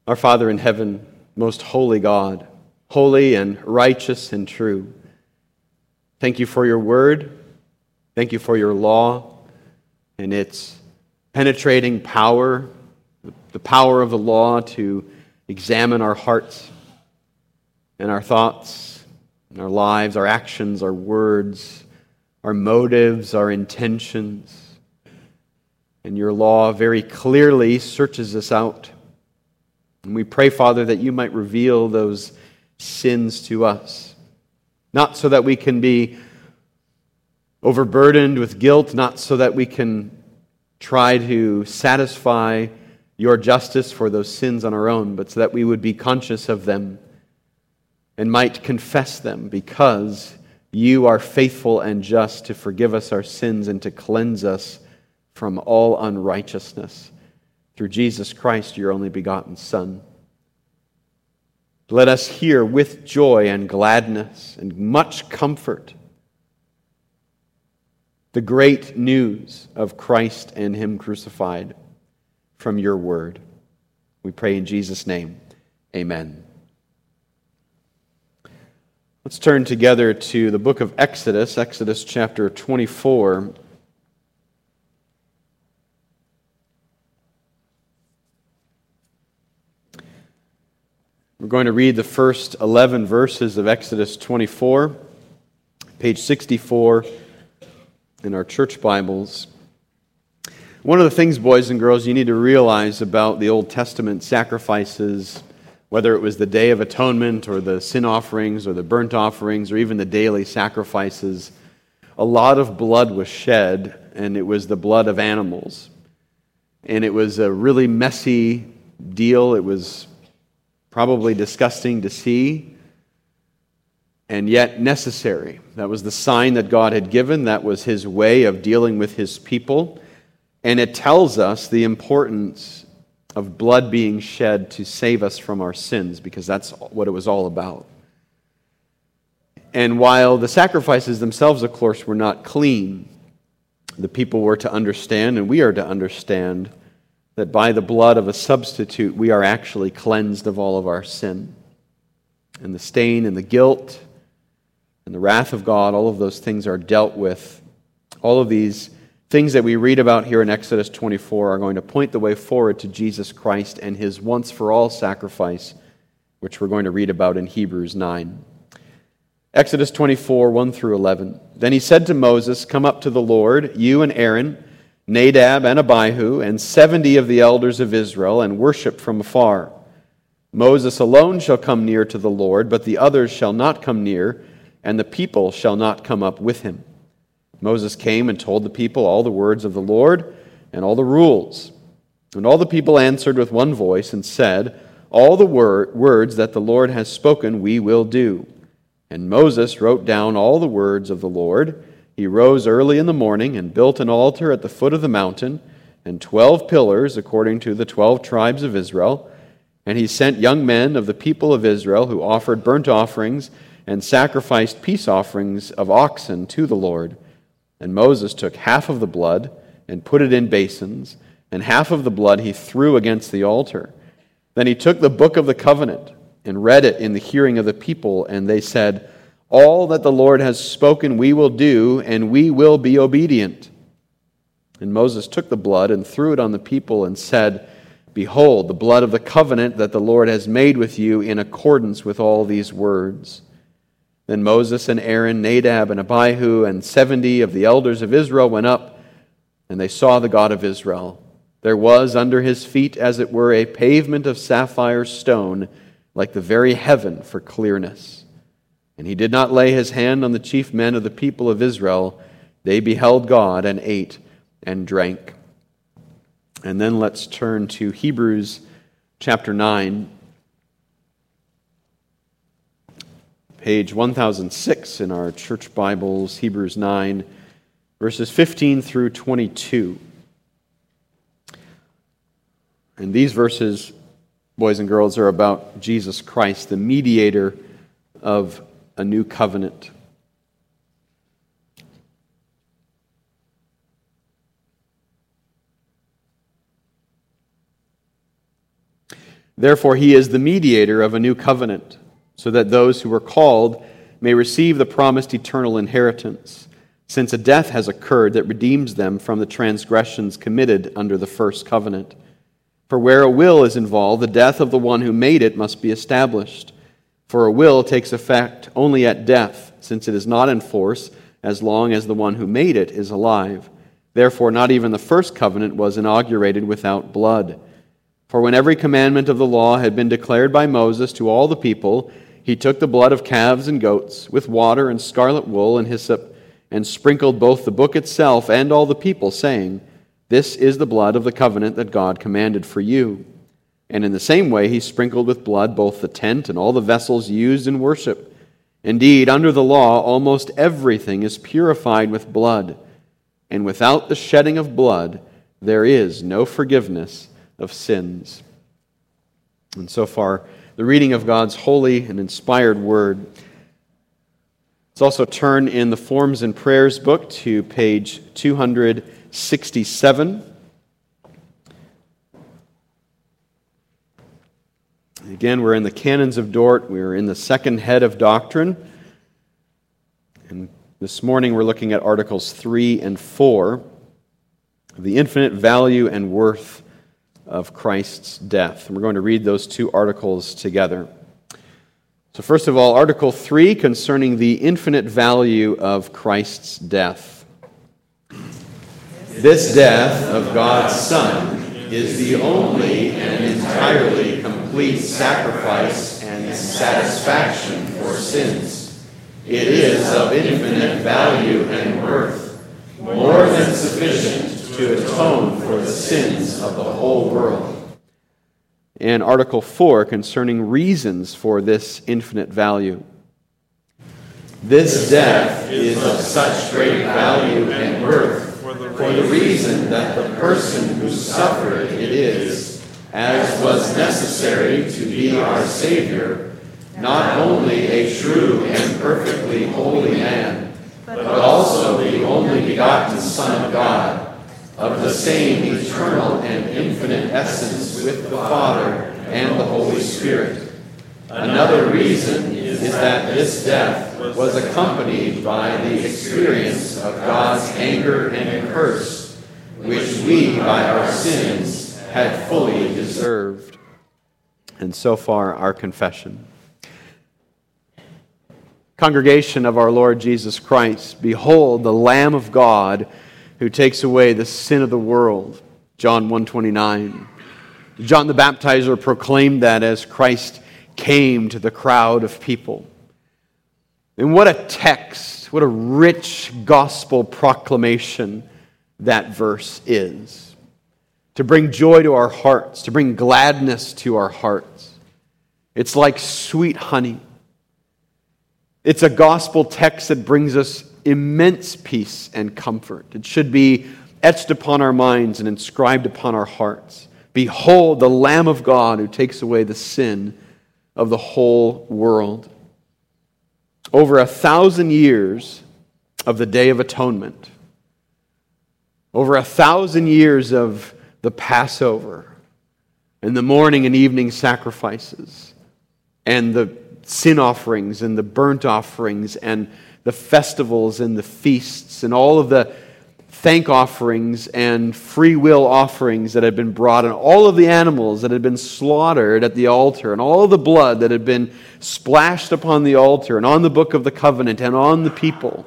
Our Father in heaven, most holy God, holy and righteous and true, thank you for your word. Thank you for your law and its penetrating power, the power of the law to examine our hearts and our thoughts, and our lives, our actions, our words, our motives, our intentions. And your law very clearly searches us out. And we pray, Father, that you might reveal those sins to us, not so that we can be overburdened with guilt, not so that we can try to satisfy your justice for those sins on our own, but so that we would be conscious of them and might confess them, because you are faithful and just to forgive us our sins and to cleanse us from all unrighteousness through Jesus Christ, your only begotten Son. Let us hear with joy and gladness and much comfort the great news of Christ and Him crucified from your word. We pray in Jesus' name. Amen. Let's turn together to the book of Exodus, Exodus chapter 24. We're going to read the first 11 verses of Exodus 24, page 64 in our church Bibles. One of the things, boys and girls, you need to realize about the Old Testament sacrifices, whether it was the Day of Atonement or the sin offerings or the burnt offerings or even the daily sacrifices, a lot of blood was shed, and it was the blood of animals. And it was a really messy deal. It was probably disgusting to see, and yet necessary. That was the sign that God had given. That was His way of dealing with His people. And it tells us the importance of blood being shed to save us from our sins, because that's what it was all about. And while the sacrifices themselves, of course, were not clean, the people were to understand, and we are to understand, that by the blood of a substitute, we are actually cleansed of all of our sin. And the stain and the guilt and the wrath of God, all of those things are dealt with. All of these things that we read about here in Exodus 24 are going to point the way forward to Jesus Christ and His once-for-all sacrifice, which we're going to read about in Hebrews 9. Exodus 24, 1 through 11. Then he said to Moses, "Come up to the Lord, you and Aaron, Nadab and Abihu, and 70 of the elders of Israel, and worship from afar. Moses alone shall come near to the Lord, but the others shall not come near, and the people shall not come up with him." Moses came and told the people all the words of the Lord and all the rules. And all the people answered with one voice and said, "All the words that the Lord has spoken we will do." And Moses wrote down all the words of the Lord. He rose early in the morning and built an altar at the foot of the mountain and 12 pillars according to the 12 tribes of Israel. And he sent young men of the people of Israel who offered burnt offerings and sacrificed peace offerings of oxen to the Lord. And Moses took half of the blood and put it in basins, and half of the blood he threw against the altar. Then he took the book of the covenant and read it in the hearing of the people, and they said, "All that the Lord has spoken we will do, and we will be obedient." And Moses took the blood and threw it on the people and said, "Behold, the blood of the covenant that the Lord has made with you in accordance with all these words." Then Moses and Aaron, Nadab and Abihu, and 70 of the elders of Israel went up, and they saw the God of Israel. There was under his feet, as it were, a pavement of sapphire stone, like the very heaven for clearness. And he did not lay his hand on the chief men of the people of Israel. They beheld God and ate and drank. And then let's turn to Hebrews chapter 9, page 1006 in our church Bibles, Hebrews 9, verses 15 through 22. And these verses, boys and girls, are about Jesus Christ, the mediator of a new covenant. Therefore he is the mediator of a new covenant, so that those who were called may receive the promised eternal inheritance, since a death has occurred that redeems them from the transgressions committed under the first covenant. For where a will is involved, the death of the one who made it must be established. For a will takes effect only at death, since it is not in force as long as the one who made it is alive. Therefore, not even the first covenant was inaugurated without blood. For when every commandment of the law had been declared by Moses to all the people, he took the blood of calves and goats with water and scarlet wool and hyssop, and sprinkled both the book itself and all the people, saying, "This is the blood of the covenant that God commanded for you." And in the same way he sprinkled with blood both the tent and all the vessels used in worship. Indeed, under the law, almost everything is purified with blood, and without the shedding of blood, there is no forgiveness of sins. And so far, the reading of God's holy and inspired word. Let's also turn in the Forms and Prayers book to page 267. Again, we're in the Canons of Dort. We're in the second head of doctrine. And this morning we're looking at Articles 3 and 4, the infinite value and worth of Christ's death. And we're going to read those two articles together. So first of all, Article 3 concerning the infinite value of Christ's death. This death of God's Son is the only and entirely complete sacrifice and satisfaction for sins. It is of infinite value and worth, more than sufficient to atone for the sins of the whole world. And Article 4 concerning reasons for this infinite value. This death is of such great value and worth for the reason that the person who suffered it is, as was necessary to be our Savior, not only a true and perfectly holy man, but also the only begotten Son of God, of the same eternal and infinite essence with the Father and the Holy Spirit. Another reason is that this death was accompanied by the experience of God's anger and curse, which we, by our sins, had fully deserved. And so far, our confession. Congregation of our Lord Jesus Christ, behold the Lamb of God who takes away the sin of the world. John 1:29. John the Baptizer proclaimed that as Christ came to the crowd of people. And what a text, what a rich gospel proclamation that verse is. To bring joy to our hearts, to bring gladness to our hearts. It's like sweet honey. It's a gospel text that brings us immense peace and comfort. It should be etched upon our minds and inscribed upon our hearts. Behold the Lamb of God who takes away the sin of the whole world. Over 1,000 years of the Day of Atonement. Over 1,000 years of the Passover and the morning and evening sacrifices and the sin offerings and the burnt offerings and the festivals and the feasts and all of the thank offerings and free will offerings that had been brought, and all of the animals that had been slaughtered at the altar, and all of the blood that had been splashed upon the altar and on the book of the covenant and on the people.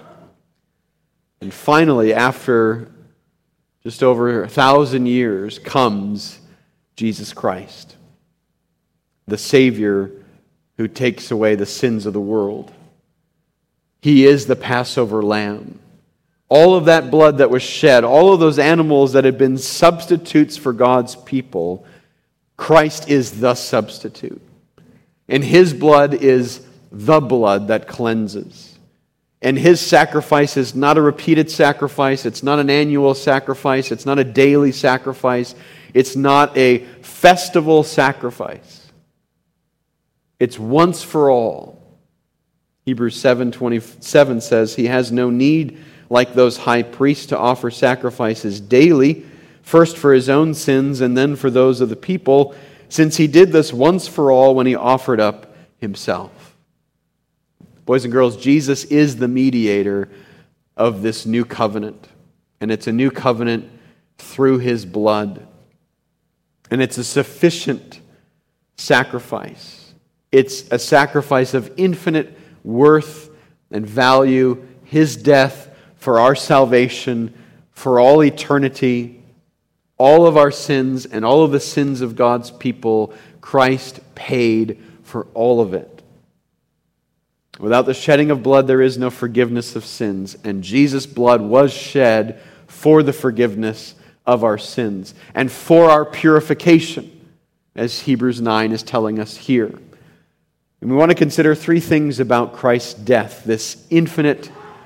And finally, after just over 1,000 years, comes Jesus Christ, the Savior who takes away the sins of the world. He is the Passover lamb. All of that blood that was shed, all of those animals that had been substitutes for God's people, Christ is the substitute. And His blood is the blood that cleanses. And His sacrifice is not a repeated sacrifice. It's not an annual sacrifice. It's not a daily sacrifice. It's not a festival sacrifice. It's once for all. Hebrews 7:27 says, He has no need, like those high priests, to offer sacrifices daily, first for His own sins and then for those of the people, since he did this once for all when he offered up himself. Boys and girls, Jesus is the mediator of this new covenant. And it's a new covenant through his blood. And it's a sufficient sacrifice. It's a sacrifice of infinite worth and value. His death for our salvation, for all eternity, all of our sins and all of the sins of God's people, Christ paid for all of it. Without the shedding of blood, there is no forgiveness of sins. And Jesus' blood was shed for the forgiveness of our sins and for our purification, as Hebrews 9 is telling us here. And we want to consider three things about Christ's death, this infinite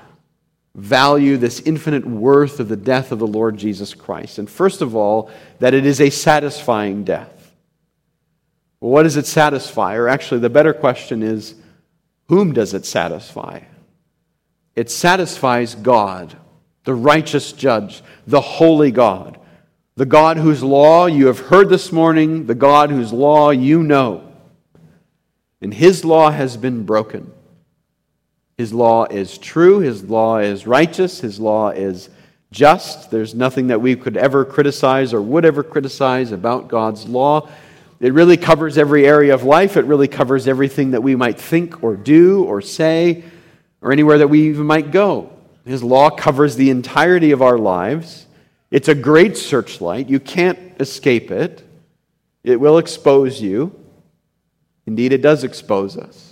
value, this infinite worth of the death of the Lord Jesus Christ. And first of all, that it is a satisfying death. Well, what does it satisfy? Or actually, the better question is, whom does it satisfy? It satisfies God, the righteous judge, the holy God, the God whose law you have heard this morning, the God whose law you know. And his law has been broken. His law is true, his law is righteous, his law is just. There's nothing that we could ever criticize or would ever criticize about God's law. It really covers every area of life. It really covers everything that we might think or do or say or anywhere that we even might go. His law covers the entirety of our lives. It's a great searchlight. You can't escape it. It will expose you. Indeed, it does expose us.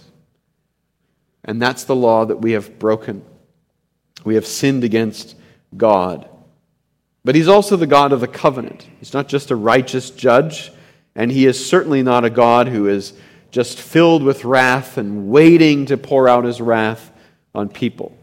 And that's the law that we have broken. We have sinned against God. But he's also the God of the covenant. He's not just a righteous judge. And he is certainly not a God who is just filled with wrath and waiting to pour out his wrath on people.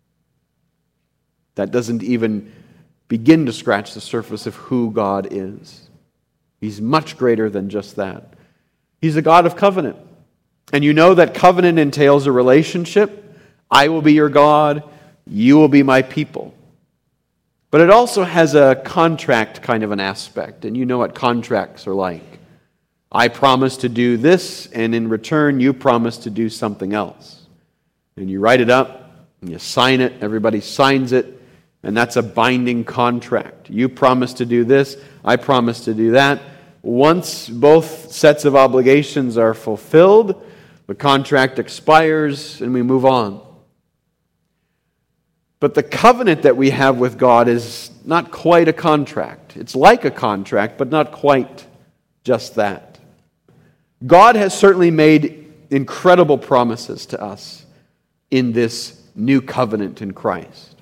That doesn't even begin to scratch the surface of who God is. He's much greater than just that. He's a God of covenant. And you know that covenant entails a relationship. I will be your God, you will be my people. But it also has a contract kind of an aspect. And you know what contracts are like. I promise to do this, and in return, you promise to do something else. And you write it up, and you sign it, everybody signs it, and that's a binding contract. You promise to do this, I promise to do that. Once both sets of obligations are fulfilled, the contract expires, and we move on. But the covenant that we have with God is not quite a contract. It's like a contract, but not quite just that. God has certainly made incredible promises to us in this new covenant in Christ.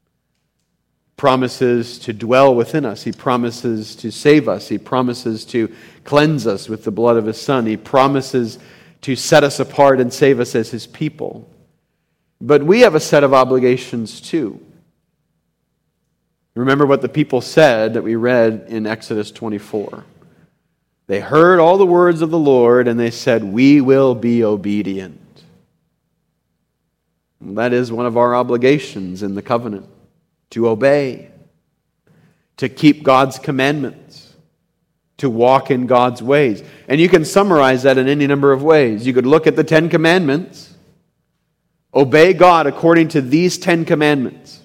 Promises to dwell within us. He promises to save us. He promises to cleanse us with the blood of his Son. He promises to set us apart and save us as his people. But we have a set of obligations too. Remember what the people said that we read in Exodus 24. They heard all the words of the Lord and they said, "We will be obedient." That is one of our obligations in the covenant, to obey, to keep God's commandments, to walk in God's ways. And you can summarize that in any number of ways. You could look at the 10 Commandments. Obey God according to these 10 Commandments.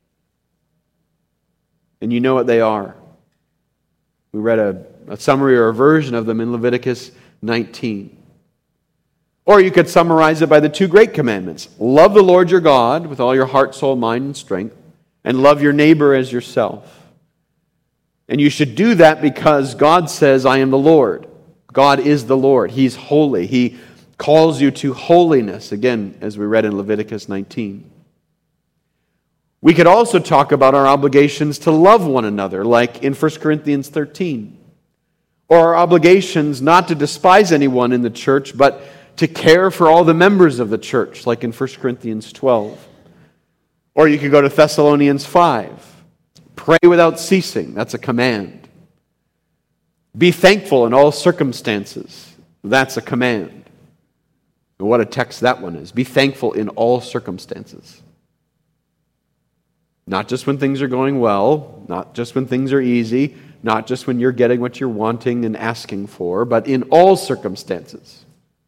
And you know what they are. We read a summary or a version of them in Leviticus 19. Or you could summarize it by the 2 great commandments. Love the Lord your God with all your heart, soul, mind, and strength, and love your neighbor as yourself. And you should do that because God says, "I am the Lord." God is the Lord. He's holy. He calls you to holiness, again, as we read in Leviticus 19. We could also talk about our obligations to love one another, like in 1 Corinthians 13. Or our obligations not to despise anyone in the church, but to care for all the members of the church, like in 1 Corinthians 12. Or you could go to Thessalonians 5. Pray without ceasing. That's a command. Be thankful in all circumstances. That's a command. And what a text that one is. Be thankful in all circumstances. Not just when things are going well, not just when things are easy, not just when you're getting what you're wanting and asking for, but in all circumstances.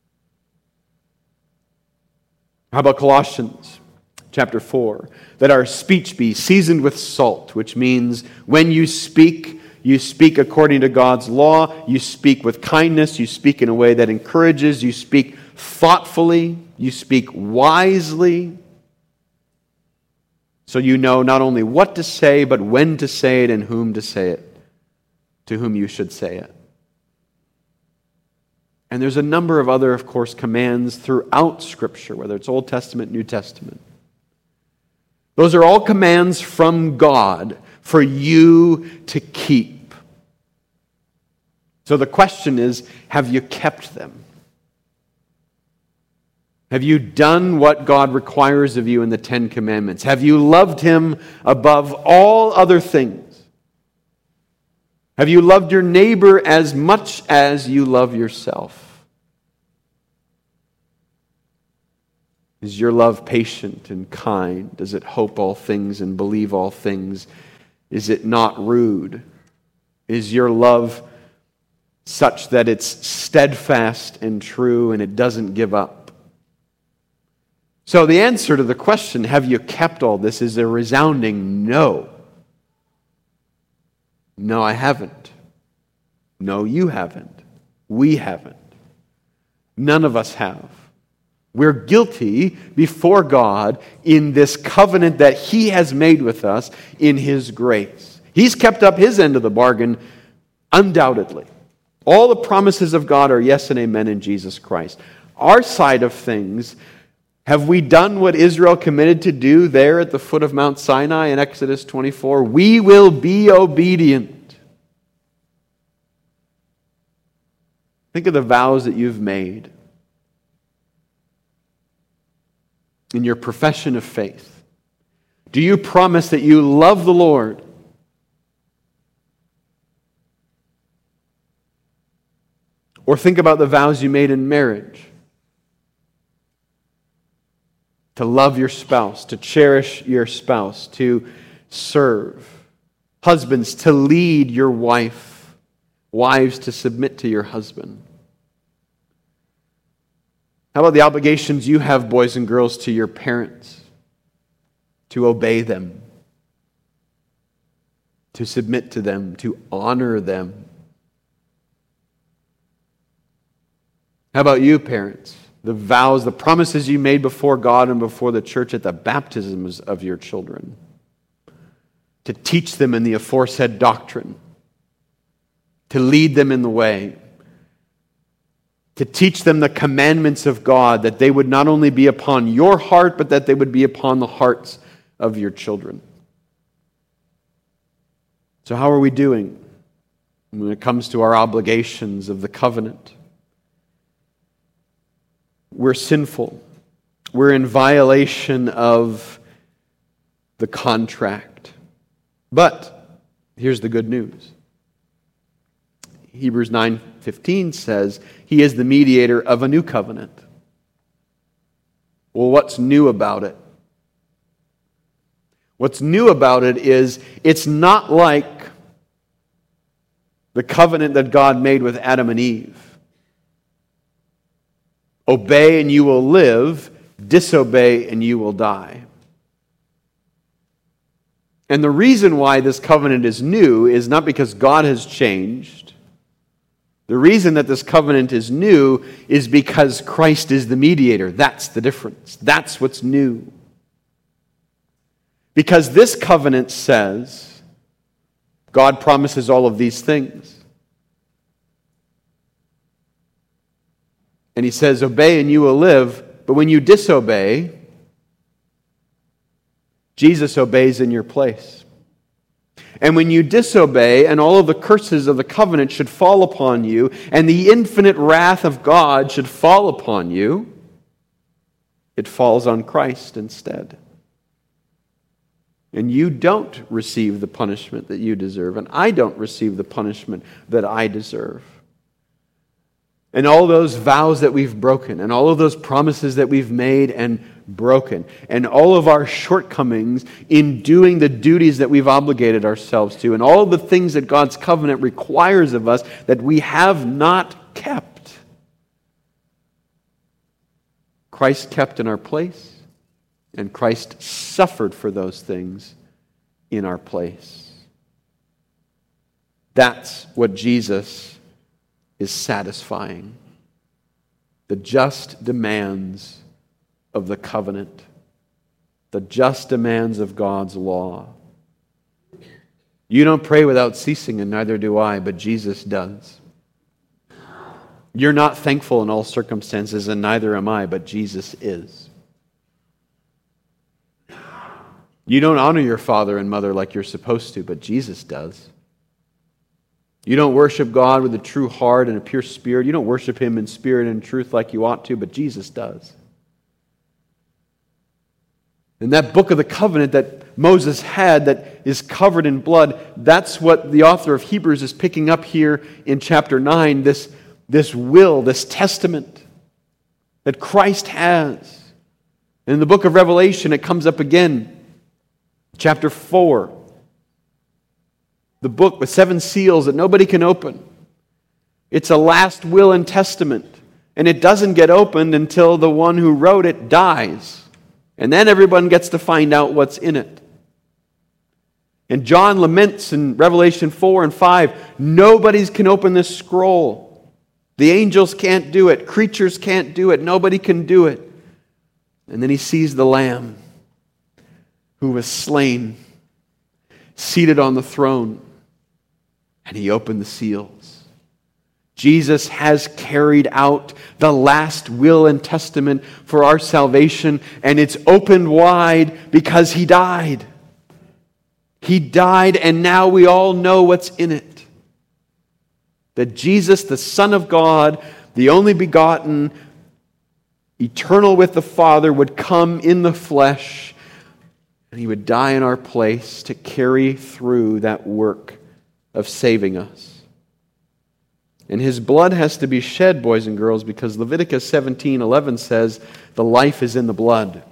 How about Colossians chapter 4? That our speech be seasoned with salt, which means when you speak according to God's law, you speak with kindness, you speak in a way that encourages, you speak thoughtfully, you speak wisely, so you know not only what to say, but when to say it and whom to say it, to whom you should say it. And there's a number of other, of course, commands throughout Scripture, whether it's Old Testament, New Testament. Those are all commands from God for you to keep. So the question is, have you kept them? Have you done what God requires of you in the Ten Commandments? Have you loved Him above all other things? Have you loved your neighbor as much as you love yourself? Is your love patient and kind? Does it hope all things and believe all things? Is it not rude? Is your love such that it's steadfast and true and it doesn't give up? So the answer to the question, have you kept all this, is a resounding no. No, I haven't. No, you haven't. We haven't. None of us have. We're guilty before God in this covenant that He has made with us in His grace. He's kept up His end of the bargain, undoubtedly. All the promises of God are yes and amen in Jesus Christ. Our side of things, have we done what Israel committed to do there at the foot of Mount Sinai in Exodus 24? We will be obedient. Think of the vows that you've made in your profession of faith. Do you promise that you love the Lord? Or think about the vows you made in marriage. To love your spouse, to cherish your spouse, to serve. Husbands, to lead your wife. Wives, to submit to your husband. How about the obligations you have, boys and girls, to your parents? To obey them. To submit to them. To honor them. How about you, parents? The vows, the promises you made before God and before the church at the baptisms of your children. To teach them in the aforesaid doctrine. To lead them in the way. To teach them the commandments of God, that they would not only be upon your heart, but that they would be upon the hearts of your children. So how are we doing when it comes to our obligations of the covenant? We're sinful. We're in violation of the contract. But here's the good news. Hebrews 9:15 says, He is the mediator of a new covenant. Well, what's new about it? What's new about it is it's not like the covenant that God made with Adam and Eve. Obey and you will live, disobey and you will die. And the reason why this covenant is new is not because God has changed. The reason that this covenant is new is because Christ is the mediator. That's the difference. That's what's new. Because this covenant says, God promises all of these things. And He says, obey and you will live. But when you disobey, Jesus obeys in your place. And when you disobey, and all of the curses of the covenant should fall upon you, and the infinite wrath of God should fall upon you, it falls on Christ instead. And you don't receive the punishment that you deserve, and I don't receive the punishment that I deserve. And all those vows that we've broken, and all of those promises that we've made and broken. And all of our shortcomings in doing the duties that we've obligated ourselves to, and all the things that God's covenant requires of us that we have not kept, Christ kept in our place, and Christ suffered for those things in our place. That's what Jesus is satisfying. The just demands of the covenant. The just demands of God's law. You don't pray without ceasing, and neither do I, but Jesus does. You're not thankful in all circumstances, and neither am I, but Jesus is. You don't honor your father and mother like you're supposed to, but Jesus does. You don't worship God with a true heart and a pure spirit. You don't worship Him in spirit and truth like you ought to, but Jesus does. And that book of the covenant that Moses had that is covered in blood, that's what the author of Hebrews is picking up here in chapter 9, this will, this testament that Christ has. And in the book of Revelation, it comes up again. Chapter 4, the book with 7 seals that nobody can open. It's a last will and testament, and it doesn't get opened until the one who wrote it dies. And then everyone gets to find out what's in it. And John laments in Revelation 4 and 5, nobody can open this scroll. The angels can't do it. Creatures can't do it. Nobody can do it. And then he sees the Lamb who was slain, seated on the throne, and he opened the seals. Jesus has carried out the last will and testament for our salvation, and it's opened wide because He died. He died, and now we all know what's in it. That Jesus, the Son of God, the only begotten, eternal with the Father, would come in the flesh, and He would die in our place to carry through that work of saving us. And His blood has to be shed, boys and girls, because Leviticus 17:11 says, the life is in the blood.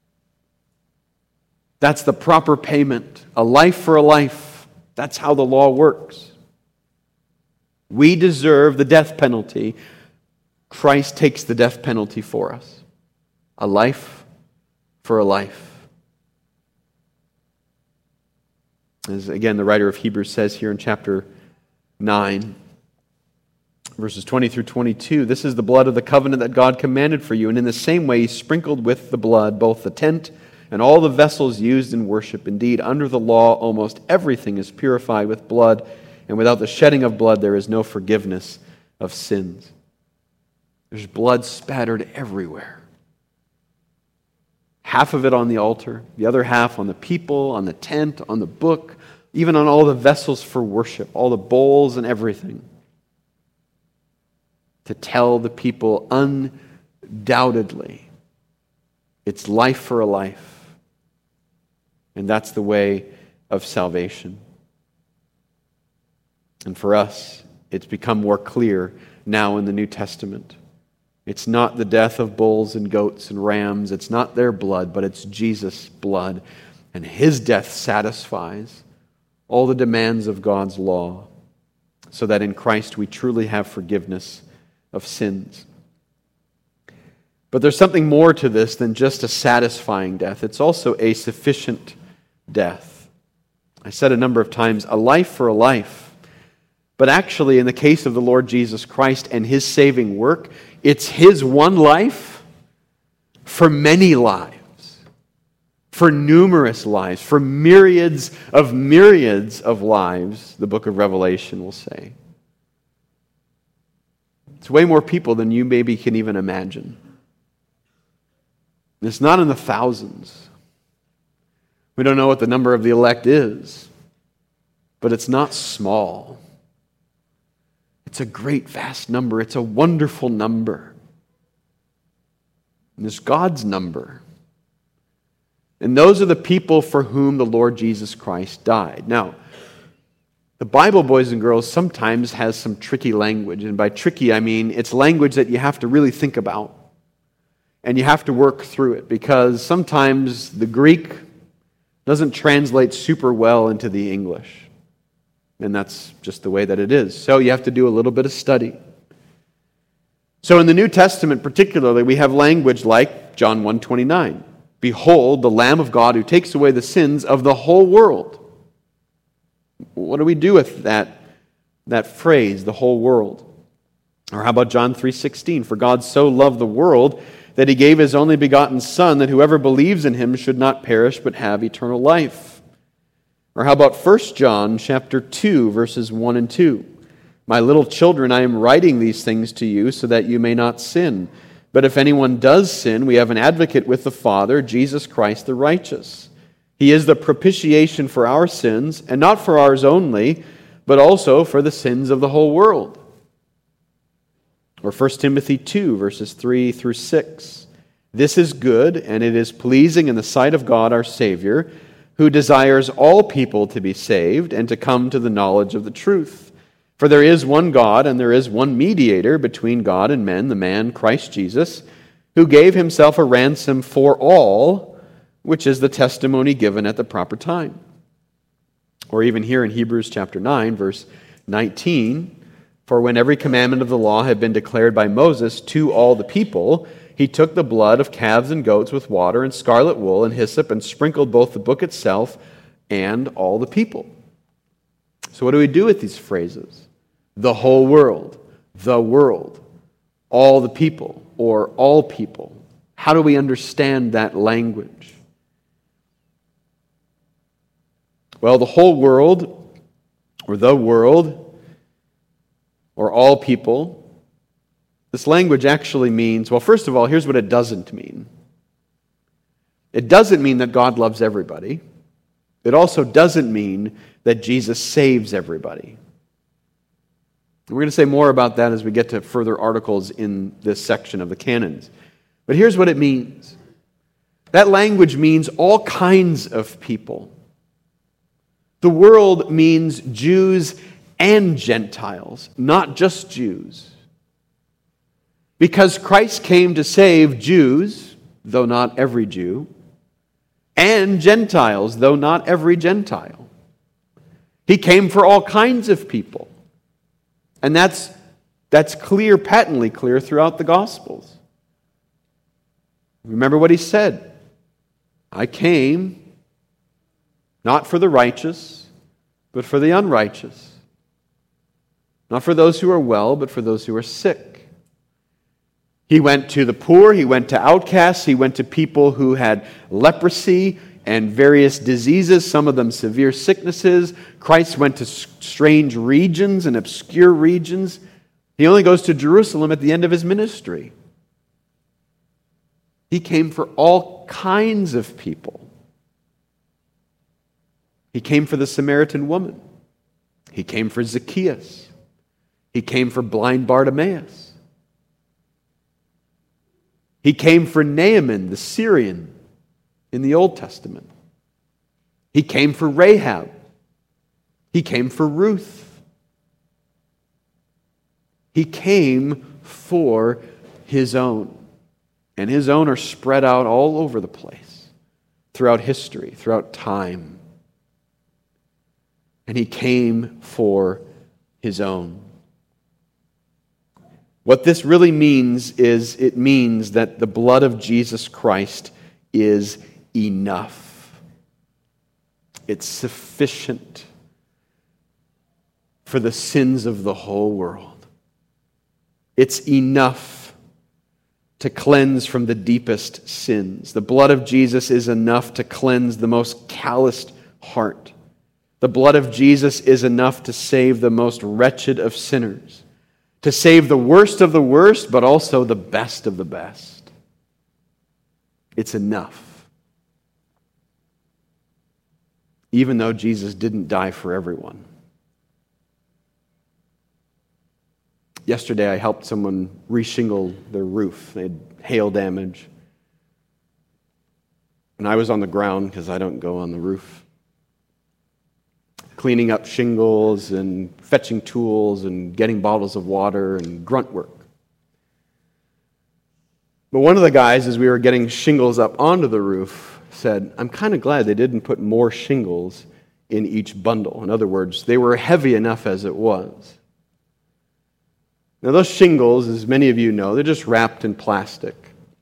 That's the proper payment. A life for a life. That's how the law works. We deserve the death penalty. Christ takes the death penalty for us. A life for a life. As again, the writer of Hebrews says here in chapter 9, verses 20 through 22, this is the blood of the covenant that God commanded for you, and in the same way He sprinkled with the blood both the tent and all the vessels used in worship. Indeed, under the law, almost everything is purified with blood, and without the shedding of blood, there is no forgiveness of sins. There's blood spattered everywhere. Half of it on the altar, the other half on the people, on the tent, on the book, even on all the vessels for worship, all the bowls and everything. To tell the people undoubtedly it's life for a life. And that's the way of salvation. And for us, it's become more clear now in the New Testament. It's not the death of bulls and goats and rams. It's not their blood, but it's Jesus' blood. And His death satisfies all the demands of God's law, so that in Christ we truly have forgiveness of sins. But there's something more to this than just a satisfying death. It's also a sufficient death. I said a number of times, a life for a life. But actually, in the case of the Lord Jesus Christ and His saving work, it's His one life for many lives, for numerous lives, for myriads of lives, the book of Revelation will say. It's way more people than you maybe can even imagine. And it's not in the thousands. We don't know what the number of the elect is, but it's not small. It's a great, vast number. It's a wonderful number. And it's God's number. And those are the people for whom the Lord Jesus Christ died. Now, the Bible, boys and girls, sometimes has some tricky language. And by tricky, I mean it's language that you have to really think about. And you have to work through it because sometimes the Greek doesn't translate super well into the English. And that's just the way that it is. So you have to do a little bit of study. So in the New Testament particularly, we have language like John 1:29. Behold, the Lamb of God who takes away the sins of the whole world. What do we do with that phrase, the whole world? Or how about John 3:16? For God so loved the world that he gave his only begotten Son, that whoever believes in him should not perish but have eternal life. Or how about 1 John chapter 2, verses 1 and 2? My little children, I am writing these things to you so that you may not sin. But if anyone does sin, we have an advocate with the Father, Jesus Christ the righteous. He is the propitiation for our sins, and not for ours only, but also for the sins of the whole world. Or 1 Timothy 2, verses 3 through 6. This is good, and it is pleasing in the sight of God our Savior, who desires all people to be saved and to come to the knowledge of the truth. For there is one God, and there is one mediator between God and men, the man Christ Jesus, who gave himself a ransom for all, which is the testimony given at the proper time. Or even here in Hebrews chapter 9, verse 19, for when every commandment of the law had been declared by Moses to all the people, he took the blood of calves and goats with water and scarlet wool and hyssop and sprinkled both the book itself and all the people. So what do we do with these phrases? The whole world, all the people, or all people. How do we understand that language? Well, the whole world, or the world, or all people, this language actually means, well, first of all, here's what it doesn't mean. It doesn't mean that God loves everybody. It also doesn't mean that Jesus saves everybody. And we're going to say more about that as we get to further articles in this section of the canons. But here's what it means. That language means all kinds of people. The world means Jews and Gentiles, not just Jews. Because Christ came to save Jews, though not every Jew, and Gentiles, though not every Gentile. He came for all kinds of people. And that's clear, patently clear throughout the Gospels. Remember what he said. I came not for the righteous, but for the unrighteous. Not for those who are well, but for those who are sick. He went to the poor, he went to outcasts, he went to people who had leprosy and various diseases, some of them severe sicknesses. Christ went to strange regions and obscure regions. He only goes to Jerusalem at the end of his ministry. He came for all kinds of people. He came for the Samaritan woman. He came for Zacchaeus. He came for blind Bartimaeus. He came for Naaman, the Syrian, in the Old Testament. He came for Rahab. He came for Ruth. He came for his own. And his own are spread out all over the place, throughout history, throughout time. And he came for his own. What this really means is it means that the blood of Jesus Christ is enough. It's sufficient for the sins of the whole world. It's enough to cleanse from the deepest sins. The blood of Jesus is enough to cleanse the most calloused heart. The blood of Jesus is enough to save the most wretched of sinners. To save the worst of the worst, but also the best of the best. It's enough. Even though Jesus didn't die for everyone. Yesterday I helped someone reshingle their roof. They had hail damage. And I was on the ground because I don't go on the roof. Cleaning up shingles and fetching tools and getting bottles of water and grunt work. But one of the guys, as we were getting shingles up onto the roof, said, I'm kind of glad they didn't put more shingles in each bundle. In other words, they were heavy enough as it was. Now those shingles, as many of you know, they're just wrapped in plastic.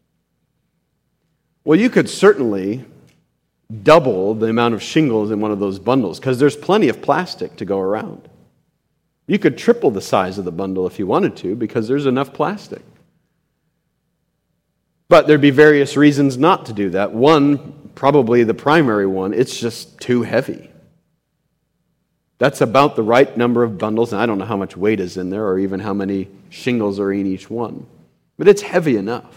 Well, you could certainly double the amount of shingles in one of those bundles because there's plenty of plastic to go around. You could triple the size of the bundle if you wanted to because there's enough plastic. But there'd be various reasons not to do that. One, probably the primary one, it's just too heavy. That's about the right number of bundles, and I don't know how much weight is in there or even how many shingles are in each one. But it's heavy enough.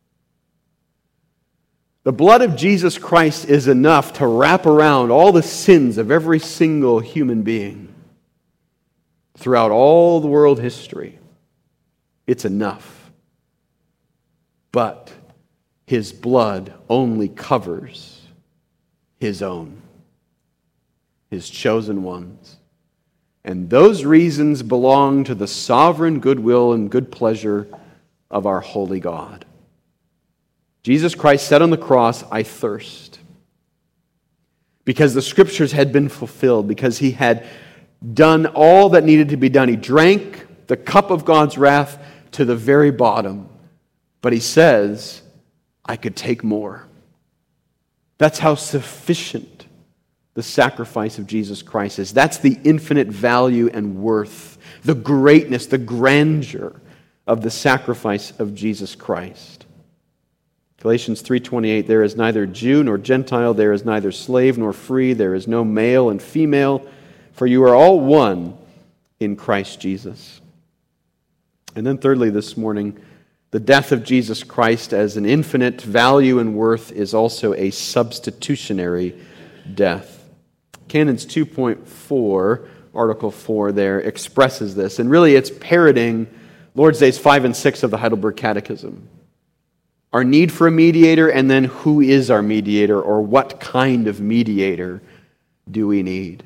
The blood of Jesus Christ is enough to wrap around all the sins of every single human being throughout all the world history. It's enough. But His blood only covers His own, His chosen ones. And those reasons belong to the sovereign goodwill and good pleasure of our holy God. Jesus Christ said on the cross, I thirst. Because the Scriptures had been fulfilled, because He had done all that needed to be done. He drank the cup of God's wrath to the very bottom. But He says, I could take more. That's how sufficient the sacrifice of Jesus Christ is. That's the infinite value and worth, the greatness, the grandeur of the sacrifice of Jesus Christ. Galatians 3:28, there is neither Jew nor Gentile, there is neither slave nor free, there is no male and female, for you are all one in Christ Jesus. And then thirdly this morning, the death of Jesus Christ as an infinite value and worth is also a substitutionary death. Canons 2.4, Article 4 there, expresses this. And really it's parroting Lord's Days 5 and 6 of the Heidelberg Catechism. Our need for a mediator, and then who is our mediator, or what kind of mediator do we need?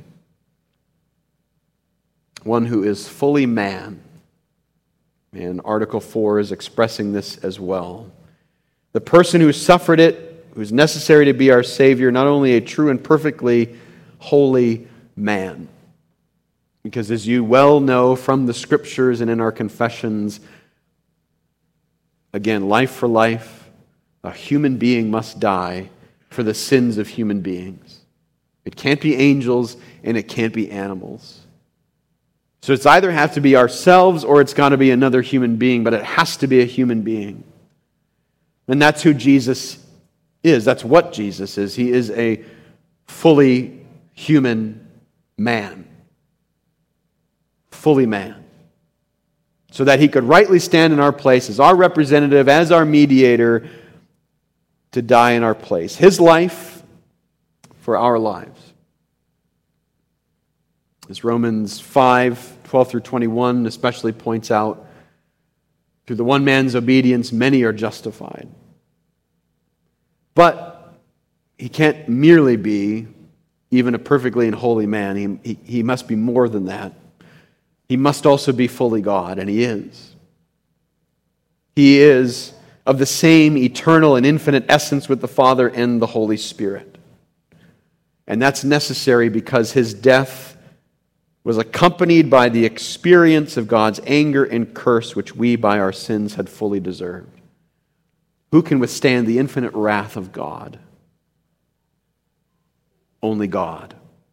One who is fully man. And Article 4 is expressing this as well. The person who suffered it, who is necessary to be our Savior, not only a true and perfectly holy man. Because as you well know from the Scriptures and in our confessions, again, life for life, a human being must die for the sins of human beings. It can't be angels and it can't be animals. So it's either have to be ourselves or it's got to be another human being, but it has to be a human being. And that's who Jesus is. That's what Jesus is. He is a fully human man. Fully man. So that He could rightly stand in our place as our representative, as our mediator, to die in our place. His life for our lives. As Romans 5:12 through 21 especially points out, through the one man's obedience, many are justified. But He can't merely be even a perfectly and holy man. He must be more than that. He must also be fully God, and He is. He is of the same eternal and infinite essence with the Father and the Holy Spirit. And that's necessary because His death was accompanied by the experience of God's anger and curse, which we by our sins had fully deserved. Who can withstand the infinite wrath of God? Only God.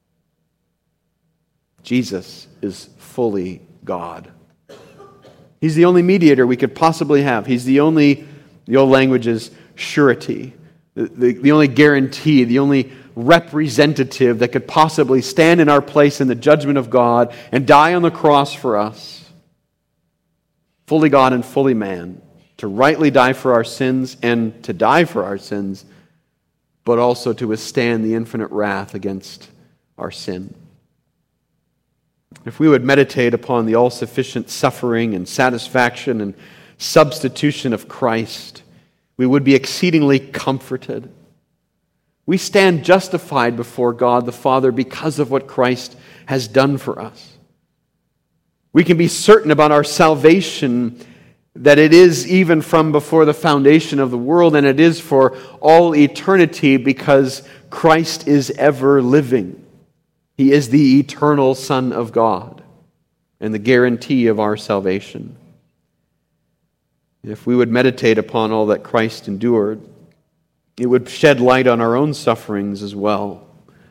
Jesus is fully God. He's the only mediator we could possibly have. He's the only, the old language is surety, the only guarantee, the only representative that could possibly stand in our place in the judgment of God and die on the cross for us. Fully God and fully man, to rightly die for our sins and to die for our sins, but also to withstand the infinite wrath against our sin. If we would meditate upon the all-sufficient suffering and satisfaction and substitution of Christ, we would be exceedingly comforted. We stand justified before God the Father because of what Christ has done for us. We can be certain about our salvation that it is even from before the foundation of the world, and it is for all eternity because Christ is ever living. He is the eternal Son of God and the guarantee of our salvation. If we would meditate upon all that Christ endured, it would shed light on our own sufferings as well.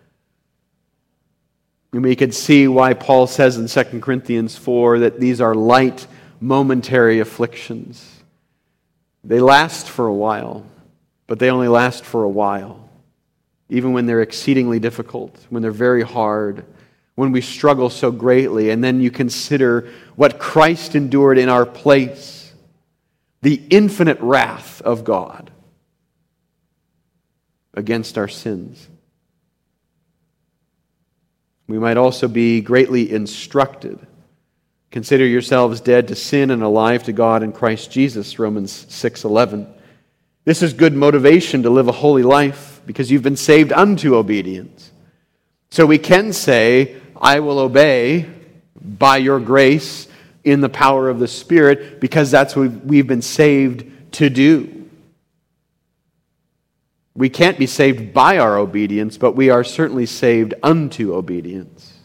And we could see why Paul says in 2 Corinthians 4 that these are light, momentary afflictions. They last for a while, but they only last for a while. Even when they're exceedingly difficult, when they're very hard, when we struggle so greatly, and then you consider what Christ endured in our place, the infinite wrath of God against our sins. We might also be greatly instructed. Consider yourselves dead to sin and alive to God in Christ Jesus, Romans 6:11. This is good motivation to live a holy life because you've been saved unto obedience. So we can say, I will obey by your grace in the power of the Spirit because that's what we've been saved to do. We can't be saved by our obedience, but we are certainly saved unto obedience.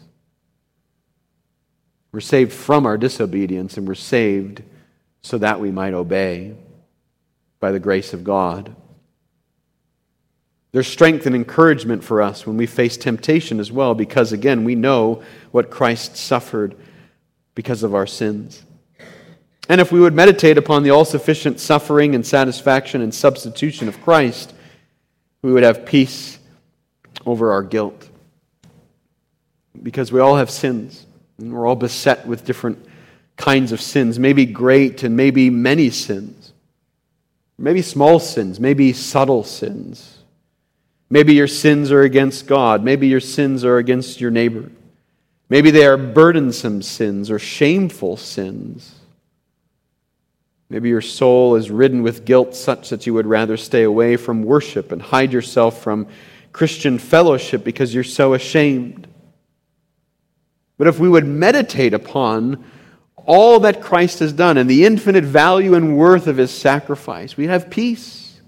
We're saved from our disobedience, and we're saved so that we might obey by the grace of God. There's strength and encouragement for us when we face temptation as well, because again, we know what Christ suffered because of our sins. And if we would meditate upon the all-sufficient suffering and satisfaction and substitution of Christ, we would have peace over our guilt. Because we all have sins, and we're all beset with different kinds of sins, maybe great and maybe many sins, maybe small sins, maybe subtle sins. Maybe your sins are against God, maybe your sins are against your neighbor. Maybe they are burdensome sins or shameful sins. Maybe your soul is ridden with guilt such that you would rather stay away from worship and hide yourself from Christian fellowship because you're so ashamed. But if we would meditate upon all that Christ has done and the infinite value and worth of His sacrifice, we'd have peace.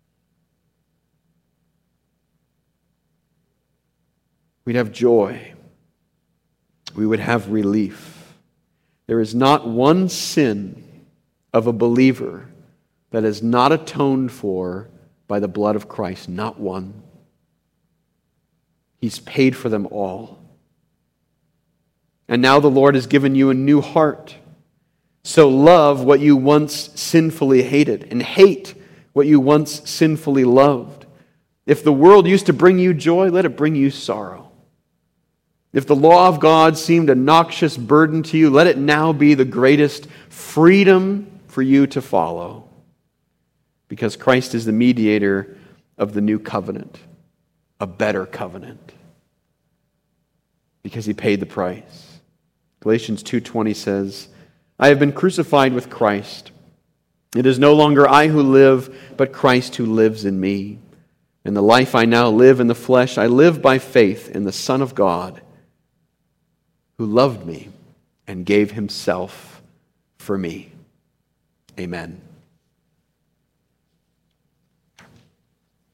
We'd have joy. We would have relief. There is not one sin of a believer that is not atoned for by the blood of Christ. Not one. He's paid for them all. And now the Lord has given you a new heart. So love what you once sinfully hated, and hate what you once sinfully loved. If the world used to bring you joy, let it bring you sorrow. If the law of God seemed a noxious burden to you, let it now be the greatest freedom for you to follow. Because Christ is the mediator of the new covenant, a better covenant. Because He paid the price. Galatians 2:20 says, I have been crucified with Christ. It is no longer I who live, but Christ who lives in me. In the life I now live in the flesh, I live by faith in the Son of God, who loved me and gave Himself for me. Amen.